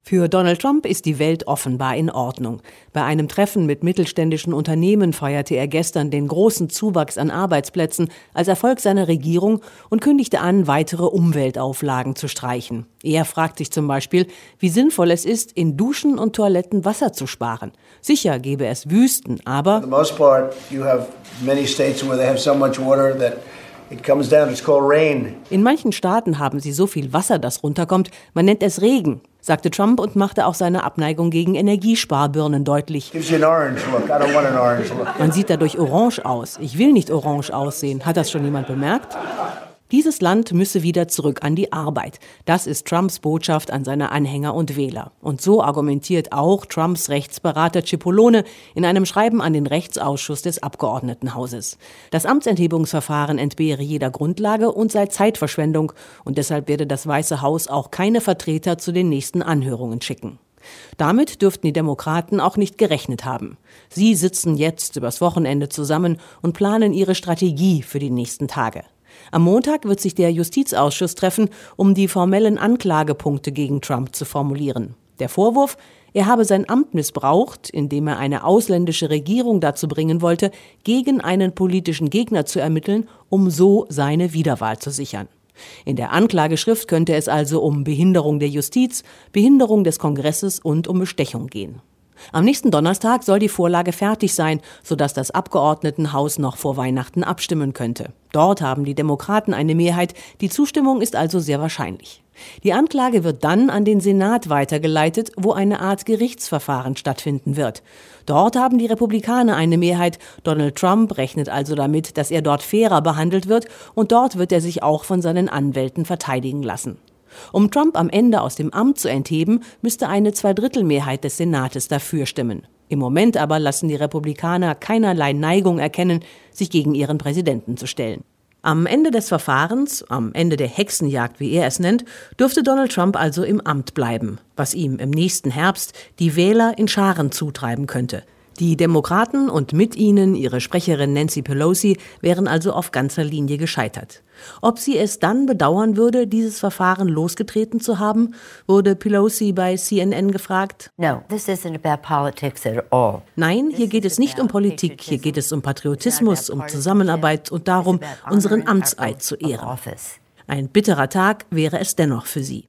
Für Donald Trump ist die Welt offenbar in Ordnung. Bei einem Treffen mit mittelständischen Unternehmen feierte er gestern den großen Zuwachs an Arbeitsplätzen als Erfolg seiner Regierung und kündigte an, weitere Umweltauflagen zu streichen. Er fragt sich zum Beispiel, wie sinnvoll es ist, in Duschen und Toiletten Wasser zu sparen. Sicher gäbe es Wüsten, aber in manchen Staaten haben sie so viel Wasser, das runterkommt, man nennt es Regen, sagte Trump und machte auch seine Abneigung gegen Energiesparbirnen deutlich. Man sieht dadurch orange aus. Ich will nicht orange aussehen. Hat das schon jemand bemerkt? Dieses Land müsse wieder zurück an die Arbeit. Das ist Trumps Botschaft an seine Anhänger und Wähler. Und so argumentiert auch Trumps Rechtsberater Cipollone in einem Schreiben an den Rechtsausschuss des Abgeordnetenhauses. Das Amtsenthebungsverfahren entbehre jeder Grundlage und sei Zeitverschwendung. Und deshalb werde das Weiße Haus auch keine Vertreter zu den nächsten Anhörungen schicken. Damit dürften die Demokraten auch nicht gerechnet haben. Sie sitzen jetzt übers Wochenende zusammen und planen ihre Strategie für die nächsten Tage. Am Montag wird sich der Justizausschuss treffen, um die formellen Anklagepunkte gegen Trump zu formulieren. Der Vorwurf, er habe sein Amt missbraucht, indem er eine ausländische Regierung dazu bringen wollte, gegen einen politischen Gegner zu ermitteln, um so seine Wiederwahl zu sichern. In der Anklageschrift könnte es also um Behinderung der Justiz, Behinderung des Kongresses und um Bestechung gehen. Am nächsten Donnerstag soll die Vorlage fertig sein, sodass das Abgeordnetenhaus noch vor Weihnachten abstimmen könnte. Dort haben die Demokraten eine Mehrheit, die Zustimmung ist also sehr wahrscheinlich. Die Anklage wird dann an den Senat weitergeleitet, wo eine Art Gerichtsverfahren stattfinden wird. Dort haben die Republikaner eine Mehrheit. Donald Trump rechnet also damit, dass er dort fairer behandelt wird und dort wird er sich auch von seinen Anwälten verteidigen lassen. Um Trump am Ende aus dem Amt zu entheben, müsste eine Zweidrittelmehrheit des Senates dafür stimmen. Im Moment aber lassen die Republikaner keinerlei Neigung erkennen, sich gegen ihren Präsidenten zu stellen. Am Ende des Verfahrens, am Ende der Hexenjagd, wie er es nennt, dürfte Donald Trump also im Amt bleiben, was ihm im nächsten Herbst die Wähler in Scharen zutreiben könnte. Die Demokraten und mit ihnen ihre Sprecherin Nancy Pelosi wären also auf ganzer Linie gescheitert. Ob sie es dann bedauern würde, dieses Verfahren losgetreten zu haben, wurde Pelosi bei CNN gefragt. No, this isn't about politics at all. Nein, hier geht es nicht um Politik, hier geht es um Patriotismus, um Zusammenarbeit und darum, unseren Amtseid zu ehren. Ein bitterer Tag wäre es dennoch für sie.